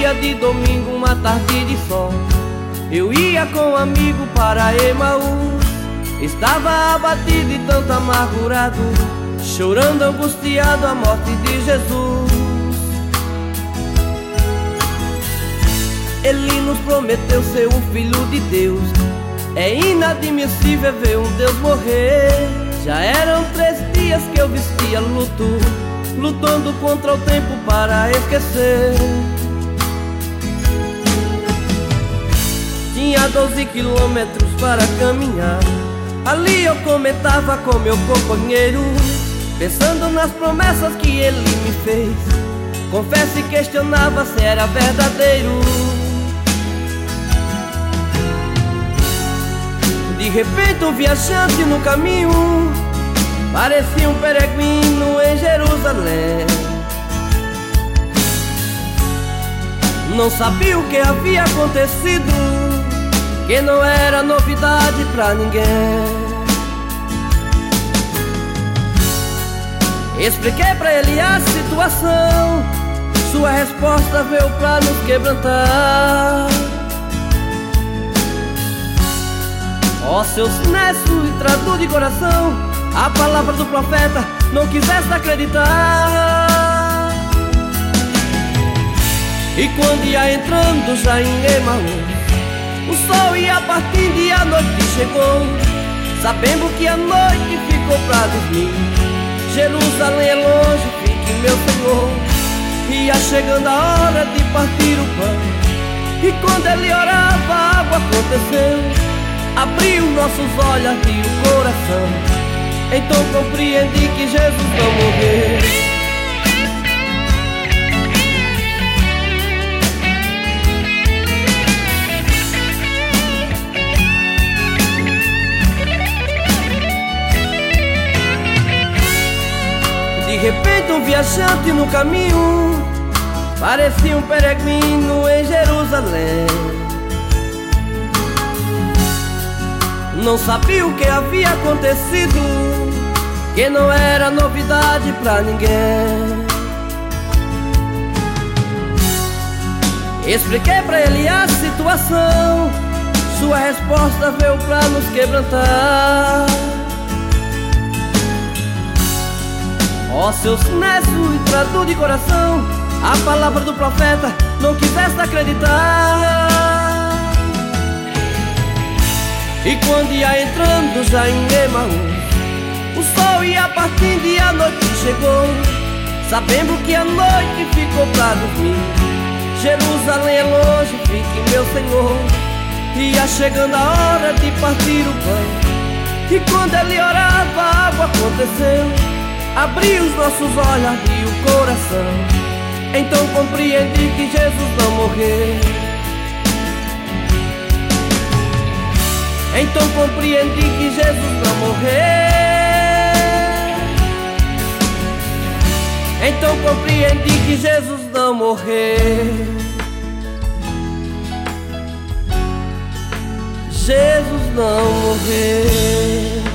dia de domingo, uma tarde de sol, eu ia com um amigo para Emaús. Estava abatido e tanto amargurado, chorando angustiado a morte de Jesus. Ele nos prometeu ser um filho de Deus. É inadmissível ver um Deus morrer. Já eram 3 dias que eu vestia luto, lutando contra o tempo para esquecer. Tinha 12 quilômetros para caminhar. Ali eu comentava com meu companheiro, pensando nas promessas que ele me fez. Confesso e questionava se era verdadeiro. De repente um viajante no caminho parecia um peregrino em Jerusalém. Não sabia o que havia acontecido, que não era novidade pra ninguém. Expliquei pra ele a situação, sua resposta veio pra nos quebrantar. Ó seus netos e traduz de coração a palavra do profeta, não quisesse acreditar. E quando ia entrando já em Emaús, o sol ia partindo e a noite chegou. Sabendo que a noite ficou pra dormir, Jerusalém é longe, fique meu Senhor. Ia chegando a hora de partir o pão, e quando ele orava a água aconteceu. Abriu nossos olhos e o coração, então compreendi que Jesus não morreu. De repente um viajante no caminho parecia um peregrino em Jerusalém. Não sabia o que havia acontecido, que não era novidade pra ninguém. Expliquei pra ele a situação, sua resposta veio pra nos quebrantar. Ó seus netos e traduz de coração a palavra do profeta, não quisesse acreditar. E quando ia entrando já em Emaús, o sol ia partindo e a noite chegou. Sabendo que a noite ficou pra dormir, Jerusalém é longe, fique meu Senhor. Ia chegando a hora de partir o pão, e quando ele orava a água aconteceu. Abriu os nossos olhos e o coração, então compreendi que Jesus não morreu. Então compreendi que Jesus não morreu. Então compreendi que Jesus não morreu. Jesus não morreu.